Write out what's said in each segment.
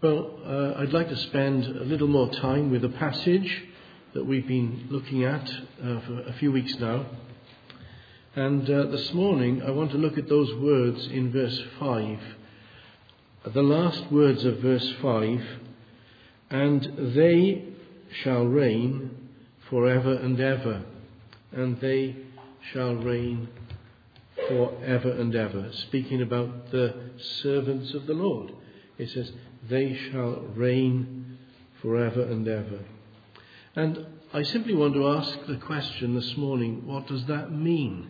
Well, I'd like to spend a little more time with a passage that we've been looking at for a few weeks now. And this morning I want to look at those words in verse 5. The last words of verse 5. And they shall reign forever and ever. And they shall reign forever and ever. Speaking about the servants of the Lord. It says, they shall reign forever and ever. And I simply want to ask the question this morning, what does that mean?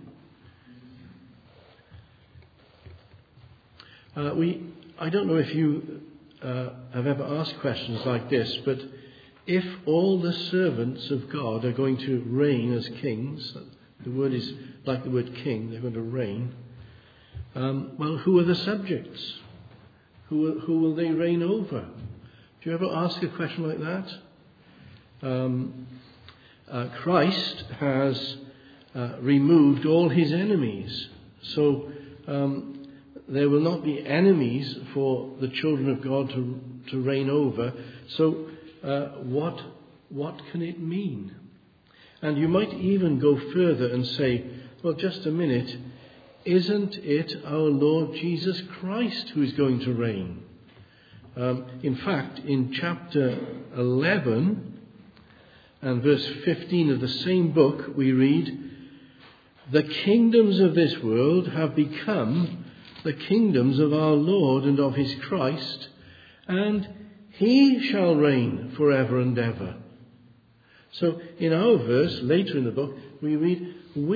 I don't know if you have ever asked questions like this, but if all the servants of God are going to reign as kings, the word is like the word king, they're going to reign, well, who are the subjects? Who will they reign over? Do you ever ask a question like that? Christ has removed all his enemies. So there will not be enemies for the children of God to reign over. So what can it mean? And you might even go further and say, well, just a minute, isn't it our Lord Jesus Christ who is going to reign? In fact, in chapter 11 and verse 15 of the same book, we read, the kingdoms of this world have become the kingdoms of our Lord and of his Christ, and he shall reign forever and ever. So in our verse, later in the book, we read,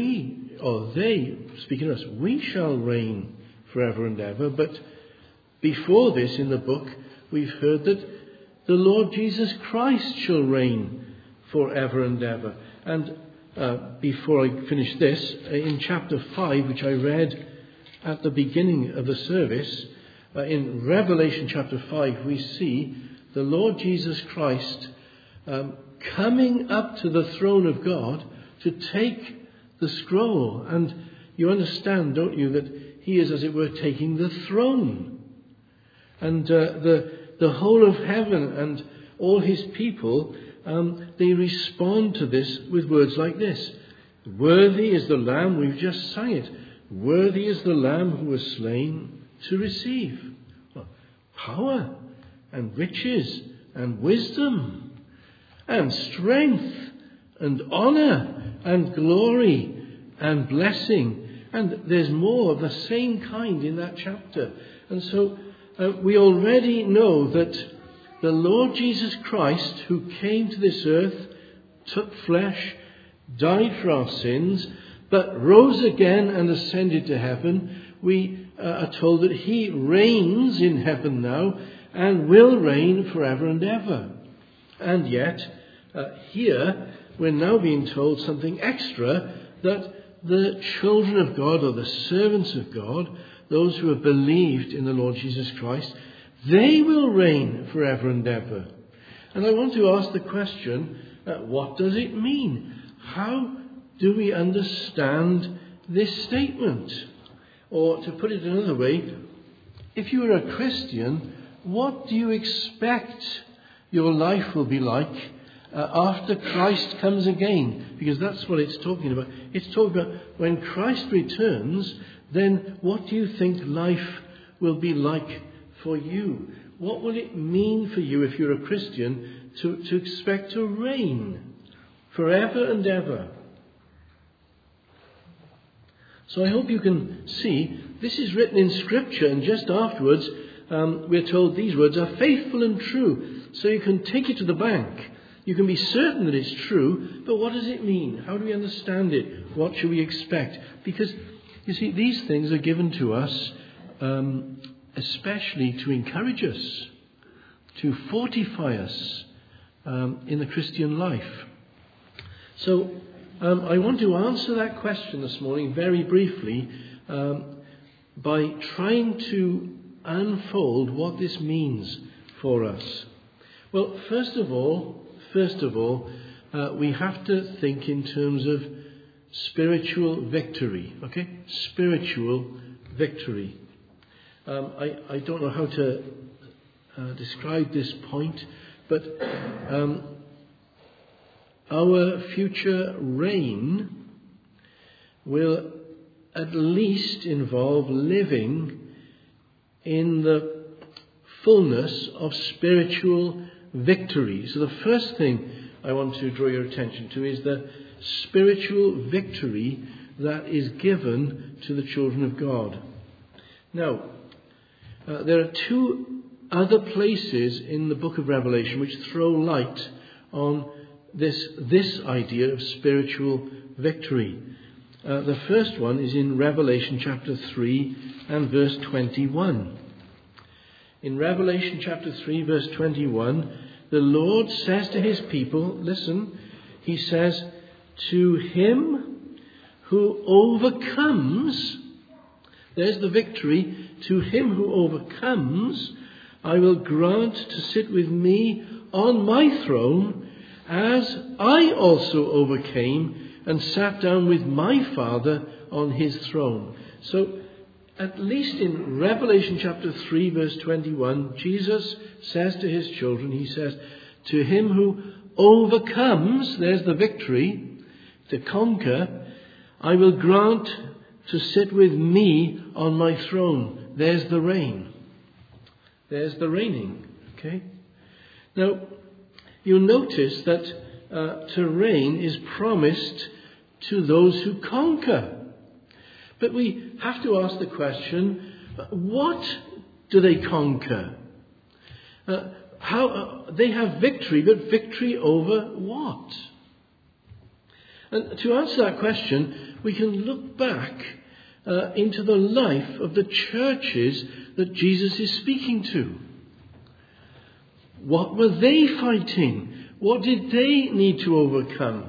they, speaking of us, we shall reign forever and ever. But before this in the book, we've heard that the Lord Jesus Christ shall reign forever and ever. And before I finish this, in chapter 5, which I read at the beginning of the service, in Revelation chapter 5, we see the Lord Jesus Christ coming up to the throne of God to take the scroll. And you understand, don't you, that he is, as it were, taking the throne. And the whole of heaven and all his people, they respond to this with words like this. Worthy is the Lamb, we've just sung it. Worthy is the Lamb who was slain to receive power and riches and wisdom and strength and honour and glory and blessing. And there's more of the same kind in that chapter. And so we already know that the Lord Jesus Christ, who came to this earth, took flesh, died for our sins, but rose again and ascended to heaven. We are told that he reigns in heaven now and will reign forever and ever. And yet, here, we're now being told something extra, that the children of God, or the servants of God, those who have believed in the Lord Jesus Christ, they will reign forever and ever. And I want to ask the question, what does it mean? How do we understand this statement? Or to put it another way, if you are a Christian, what do you expect your life will be like after Christ comes again? Because that's what it's talking about. It's talking about when Christ returns, then what do you think life will be like for you? What will it mean for you, if you're a Christian, to expect to reign forever and ever? So I hope you can see this is written in Scripture, and just afterwards we're told these words are faithful and true. So you can take it to the bank. You can be certain that it's true, but what does it mean? How do we understand it? What should we expect? Because, you see, these things are given to us especially to encourage us, to fortify us in the Christian life. So I want to answer that question this morning very briefly by trying to unfold what this means for us. Well, first of all, we have to think in terms of spiritual victory. Okay? Spiritual victory. I don't know how described this point, but our future reign will at least involve living in the fullness of spiritual victory. So the first thing I want to draw your attention to is the spiritual victory that is given to the children of God. Now, there are two other places in the book of Revelation which throw light on this idea of spiritual victory. The first one is in Revelation chapter 3 and verse 21. In Revelation chapter 3 verse 21, the Lord says to his people, listen, he says, to him who overcomes, there's the victory, to him who overcomes, I will grant to sit with me on my throne, as I also overcame and sat down with my Father on his throne. So, at least in Revelation chapter 3 verse 21, Jesus says to his children, he says, to him who overcomes, there's the victory, to conquer, I will grant to sit with me on my throne. There's the reign. There's the reigning. Okay? Now, you'll notice that to reign is promised to those who conquer. But we have to ask the question, what do they conquer? They have victory, but victory over what? And to answer that question, we can look back into the life of the churches that Jesus is speaking to. What were they fighting? What did they need to overcome?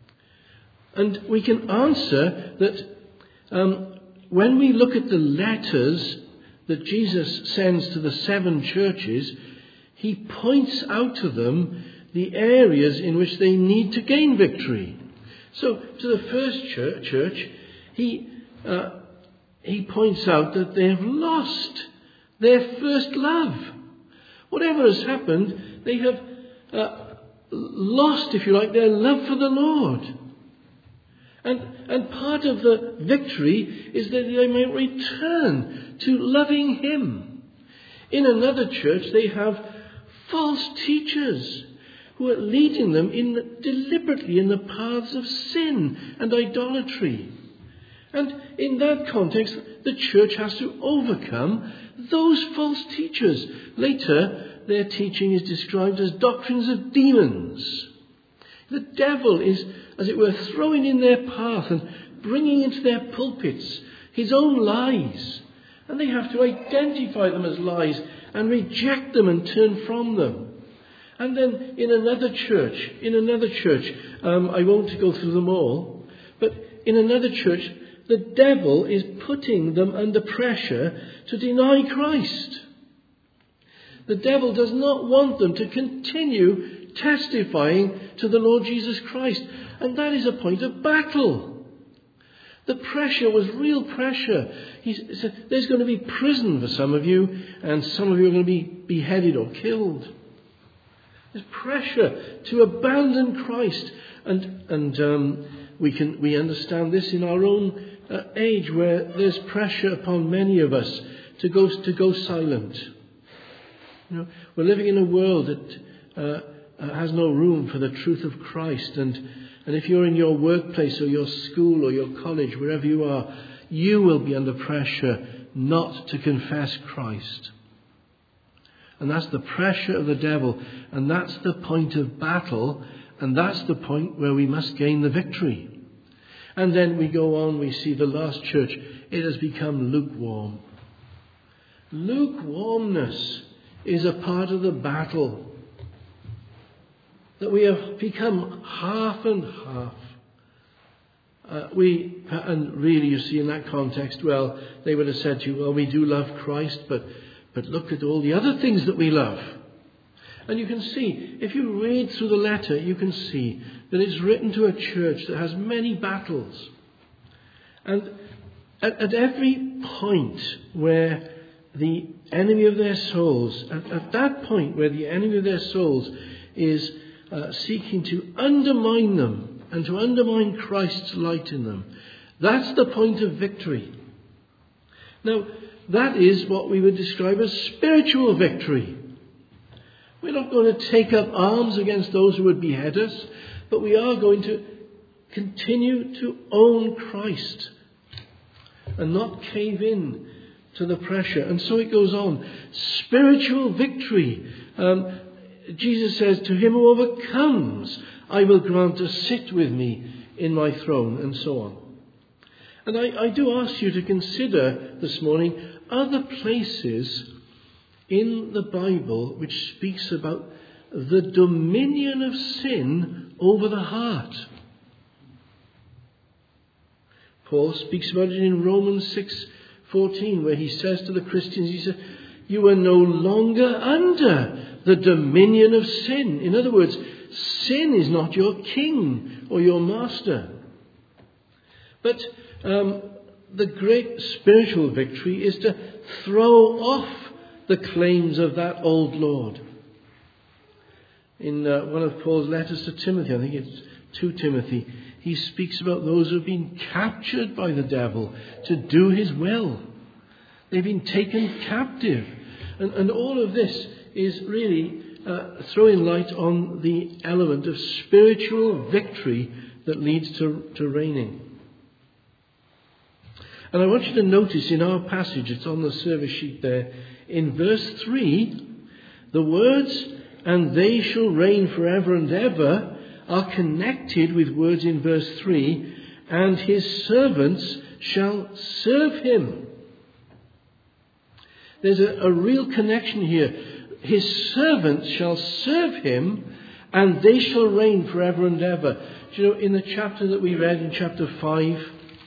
And we can answer that when we look at the letters that Jesus sends to the 7 churches, he points out to them the areas in which they need to gain victory. So to the first church, he points out that they have lost their first love. Whatever has happened, they have lost, if you like, their love for the Lord. And part of the victory is that they may return to loving him. In another church, they have false teachers who are leading them deliberately in the paths of sin and idolatry. And in that context, the church has to overcome those false teachers. Later, their teaching is described as doctrines of demons. The devil is, as it were, throwing in their path and bringing into their pulpits his own lies. And they have to identify them as lies and reject them and turn from them. And then in another church, I won't go through them all, but in another church, the devil is putting them under pressure to deny Christ. The devil does not want them to continue testifying to the Lord Jesus Christ. And that is a point of battle. The pressure was real pressure. He said, there's going to be prison for some of you, and some of you are going to be beheaded or killed. There's pressure to abandon Christ. And we understand this in our own age, where there's pressure upon many of us to go silent. You know, we're living in a world that has no room for the truth of Christ. And if you're in your workplace or your school or your college, wherever you are, you will be under pressure not to confess Christ. And that's the pressure of the devil. And that's the point of battle. And that's the point where we must gain the victory. And then we go on, we see the last church. It has become lukewarm. Lukewarmness is a part of the battle. That we have become half and half. And really, you see, in that context, well, they would have said to you, well, we do love Christ, but look at all the other things that we love. And you can see, if you read through the letter, you can see that it's written to a church that has many battles. And at every point where the enemy of their souls, at that point where the enemy of their souls is seeking to undermine them and to undermine Christ's light in them, that's the point of victory. Now, that is what we would describe as spiritual victory. We're not going to take up arms against those who would behead us, but we are going to continue to own Christ and not cave in to the pressure. And so it goes on. Spiritual victory. Jesus says, to him who overcomes, I will grant to sit with me in my throne, and so on. And I do ask you to consider this morning other places in the Bible which speaks about the dominion of sin over the heart. Paul speaks about it in Romans 6:14, where he says to the Christians, he says, you are no longer under the dominion of sin. In other words, sin is not your king or your master. But the great spiritual victory is to throw off the claims of that old lord. In one of Paul's letters to Timothy, I think it's 2 Timothy, he speaks about those who have been captured by the devil to do his will. They've been taken captive. And all of this is really throwing light on the element of spiritual victory that leads to reigning. And I want you to notice in our passage, it's on the service sheet there, in verse 3, the words, and they shall reign forever and ever, are connected with words in verse 3, and his servants shall serve him. There's a real connection here. His servants shall serve him, and they shall reign forever and ever. Do you know, in the chapter that we read in chapter 5,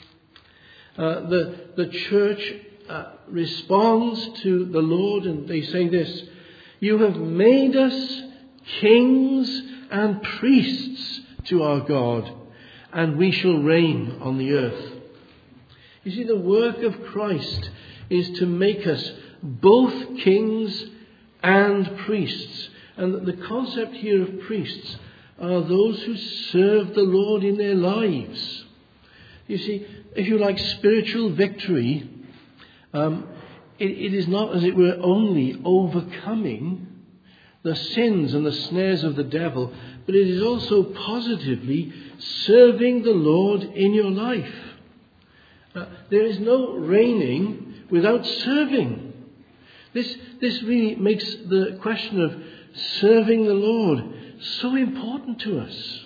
the church responds to the Lord, and they say this, you have made us kings and priests to our God, and we shall reign on the earth. You see, the work of Christ is to make us both kings and priests. And the concept here of priests are those who serve the Lord in their lives. You see, if you like spiritual victory, it is not, as it were, only overcoming the sins and the snares of the devil, but it is also positively serving the Lord in your life. There is no reigning without serving. This really makes the question of serving the Lord so important to us.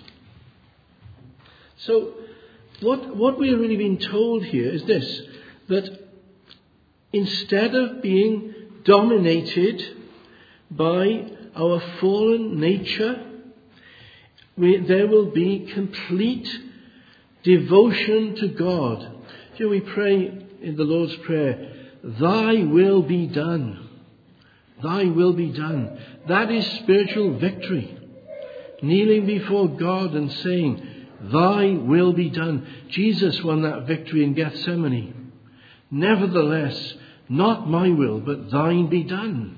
So, what we're really being told here is this, that instead of being dominated by our fallen nature, there will be complete devotion to God. Here we pray in the Lord's Prayer, thy will be done. Thy will be done. That is spiritual victory. Kneeling before God and saying, thy will be done. Jesus won that victory in Gethsemane. Nevertheless, not my will, but thine be done.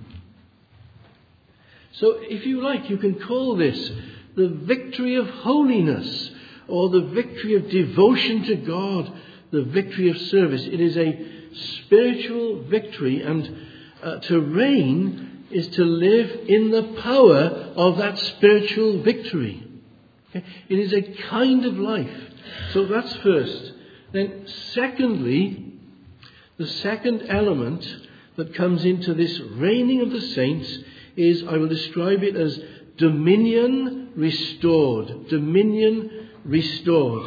So if you like, you can call this the victory of holiness, or the victory of devotion to God, the victory of service. It is a spiritual victory, and to reign is to live in the power of that spiritual victory. Okay? It is a kind of life. So that's first. Then secondly, the second element that comes into this reigning of the saints is, I will describe it as dominion restored. Dominion restored.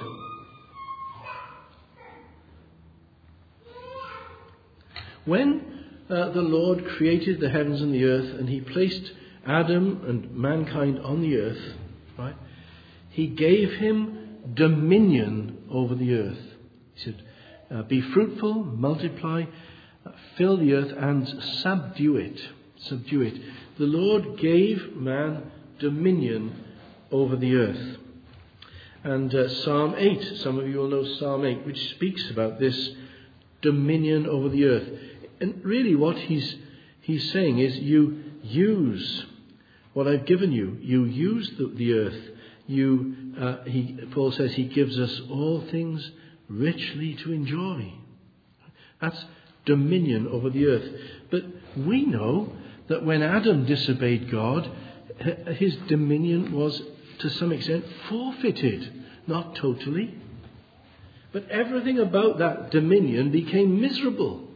When the Lord created the heavens and the earth, and he placed Adam and mankind on the earth, right? He gave him dominion over the earth. He said, be fruitful, multiply, fill the earth and subdue it. Subdue it. The Lord gave man dominion over the earth. And Psalm 8, some of you will know Psalm 8, which speaks about this dominion over the earth. And really what he's saying is, you use what I've given you. You use the earth. Paul says he gives us all things richly to enjoy. That's dominion over the earth. But we know that when Adam disobeyed God, his dominion was to some extent forfeited. Not totally. But everything about that dominion became miserable.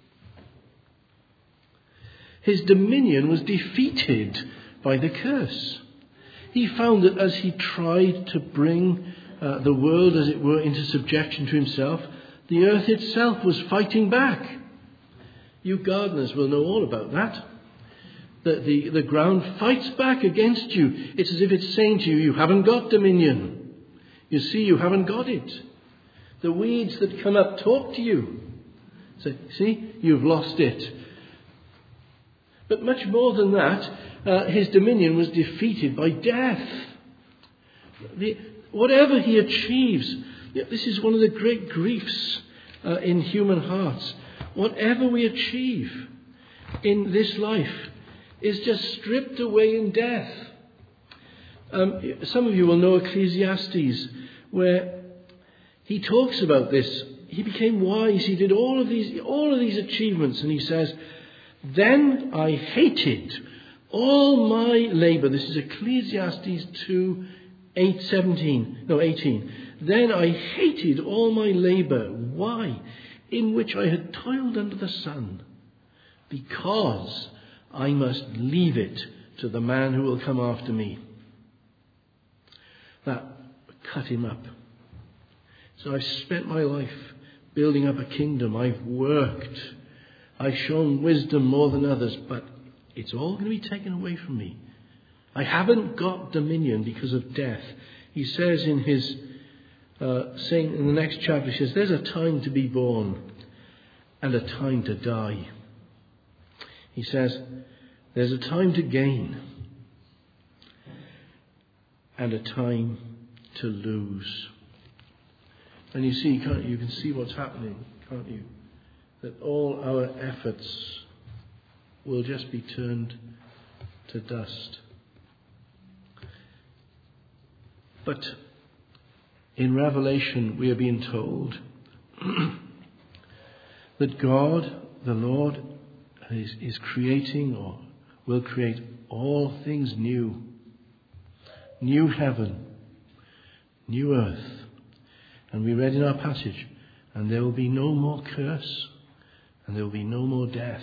His dominion was defeated by the curse. He found that as he tried to bring the world, as it were, into subjection to himself, the earth itself was fighting back. You gardeners will know all about that. The ground fights back against you. It's as if it's saying to you, you haven't got dominion. You see, you haven't got it. The weeds that come up talk to you. Say, see, you've lost it. But much more than that, his dominion was defeated by death. Whatever he achieves, this is one of the great griefs in human hearts. Whatever we achieve in this life is just stripped away in death. Some of you will know Ecclesiastes, where he talks about this. He became wise. He did all of these achievements, and he says, "Then I hated all my labour." This is Ecclesiastes 18. "Then I hated all my labour." Why? "In which I had toiled under the sun, because I must leave it to the man who will come after me." That cut him up. So I've spent my life building up a kingdom. I've worked. I've shown wisdom more than others, but it's all going to be taken away from me. I haven't got dominion because of death. He says in his saying in the next chapter, he says, there's a time to be born and a time to die. He says, there's a time to gain and a time to lose. And you see, can't you? You can see what's happening, can't you? That all our efforts will just be turned to dust. But in Revelation, we are being told that God, the Lord, is creating or will create all things new. New heaven, new earth. And we read in our passage, and there will be no more curse, and there will be no more death.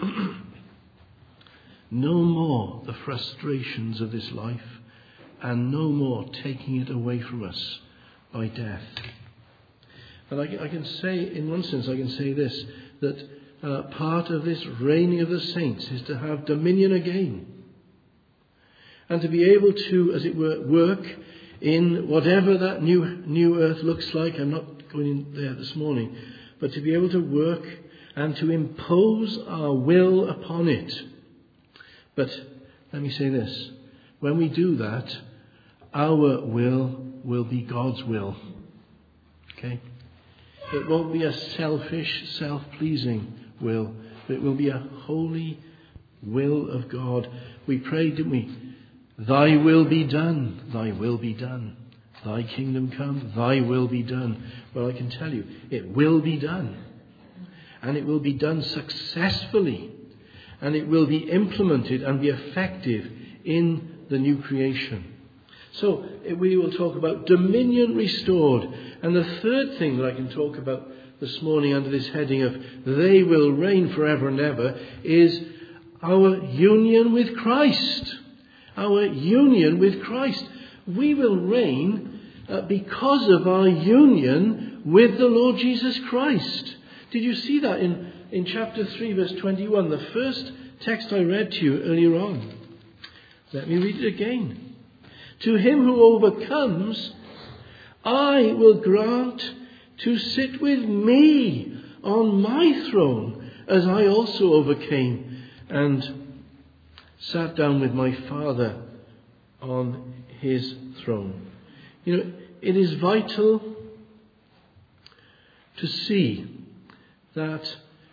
No more the frustrations of this life, and no more taking it away from us by death. And I can say, in one sense, I can say this, that part of this reigning of the saints is to have dominion again. And to be able to, as it were, work in whatever that new earth looks like. I'm not going in there this morning. But to be able to work and to impose our will upon it. But let me say this. When we do that, our will be God's will. Okay? It won't be a selfish, self-pleasing will. But it will be a holy will of God. We prayed, didn't we? Thy will be done, thy will be done. Thy kingdom come, thy will be done. Well, I can tell you, it will be done. And it will be done successfully. And it will be implemented and be effective in the new creation. So, we will talk about dominion restored. And the third thing that I can talk about this morning under this heading of they will reign forever and ever is our union with Christ. Our union with Christ. We will reign because of our union with the Lord Jesus Christ. Did you see that in chapter 3 verse 21? The first text I read to you earlier on. Let me read it again. To him who overcomes, I will grant to sit with me on my throne, as I also overcame and sat down with my Father on his throne. You know, it is vital to see that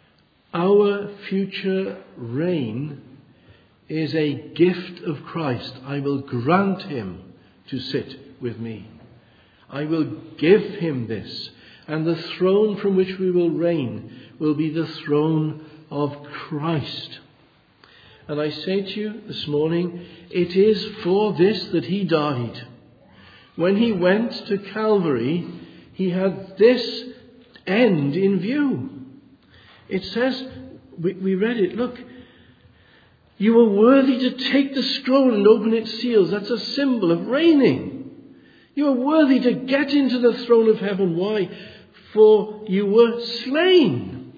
Our future reign is a gift of Christ. I will grant him to sit with me. I will give him this. And the throne from which we will reign will be the throne of Christ. And I say to you this morning, it is for this that he died. When he went to Calvary, he had this end in view. It says, we read it, look, you are worthy to take the scroll and open its seals. That's a symbol of reigning. You are worthy to get into the throne of heaven. Why? For you were slain.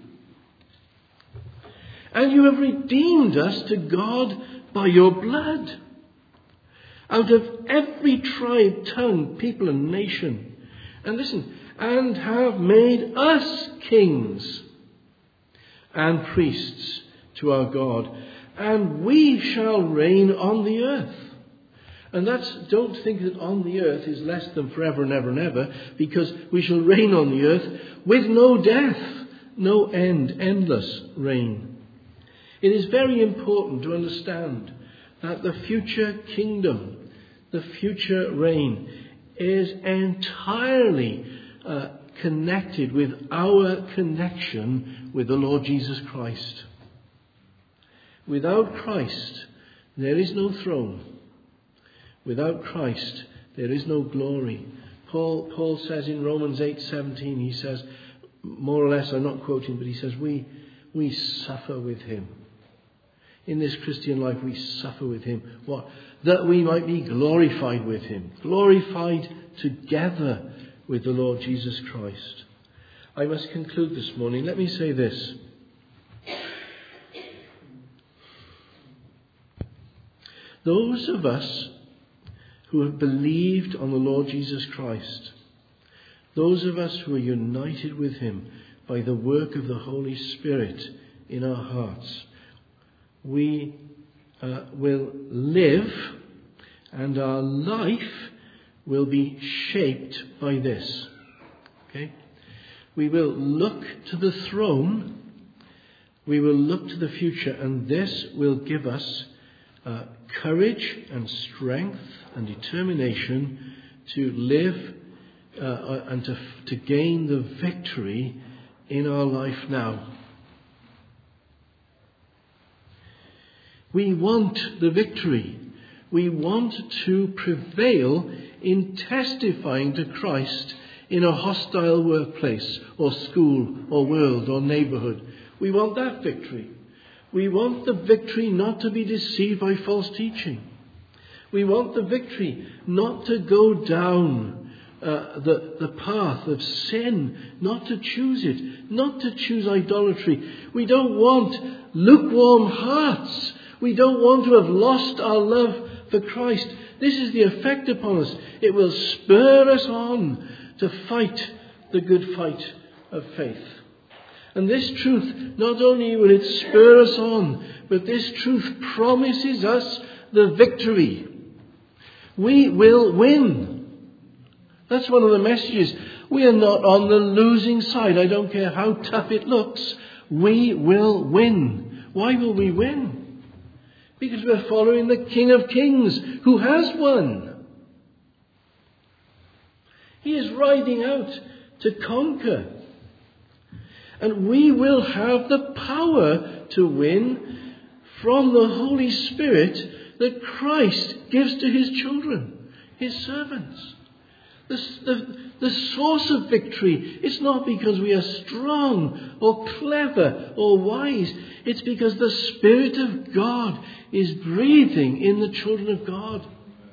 And you have redeemed us to God by your blood. Out of every tribe, tongue, people and nation. And listen, and have made us kings and priests to our God. And we shall reign on the earth. And don't think that on the earth is less than forever and ever and ever, because we shall reign on the earth with no death, no end, endless reign. It is very important to understand that the future kingdom, the future reign, is entirely connected with our connection with the Lord Jesus Christ. Without Christ, there is no throne. Without Christ, there is no glory. Paul says in Romans 8:17, he says, more or less, I'm not quoting, but he says, we suffer with him. In this Christian life, we suffer with him. What? That we might be glorified with him. Glorified together with the Lord Jesus Christ. I must conclude this morning. Let me say this. Those of us who have believed on the Lord Jesus Christ, those of us who are united with him by the work of the Holy Spirit in our hearts, we will live, and our life will be shaped by this. Okay? We will look to the throne, we will look to the future, and this will give us courage and strength and determination to live and to gain the victory in our life now. We want the victory. We want to prevail in testifying to Christ in a hostile workplace or school or world or neighbourhood. We want that victory. We want the victory not to be deceived by false teaching. We want the victory not to go down the path of sin, not to choose it, not to choose idolatry. We don't want lukewarm hearts. We don't want to have lost our love for Christ. This is the effect upon us. It will spur us on to fight the good fight of faith. And this truth, not only will it spur us on, but this truth promises us the victory. We will win. That's one of the messages. We are not on the losing side. I don't care how tough it looks. We will win. Why will we win? Because we're following the King of Kings, who has won. He is riding out to conquer. And we will have the power to win from the Holy Spirit that Christ gives to his children, his servants. The source of victory, it's not because we are strong or clever or wise. It's because the Spirit of God is breathing in the children of God.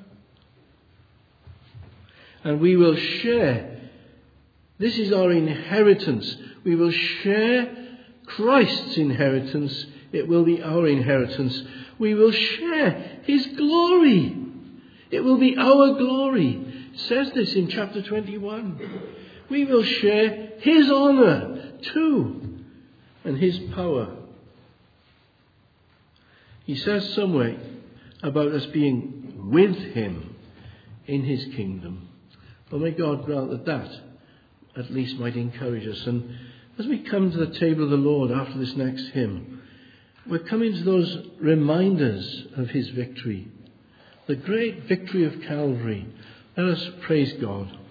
And we will share. This is our inheritance. We will share Christ's inheritance. It will be our inheritance. We will share his glory. It will be our glory. It says this in chapter 21. We will share his honour too, and his power. He says somewhere about us being with him in his kingdom. Well, may God grant that at least might encourage us. And as we come to the table of the Lord after this next hymn, we're coming to those reminders of his victory, the great victory of Calvary. Let us praise God.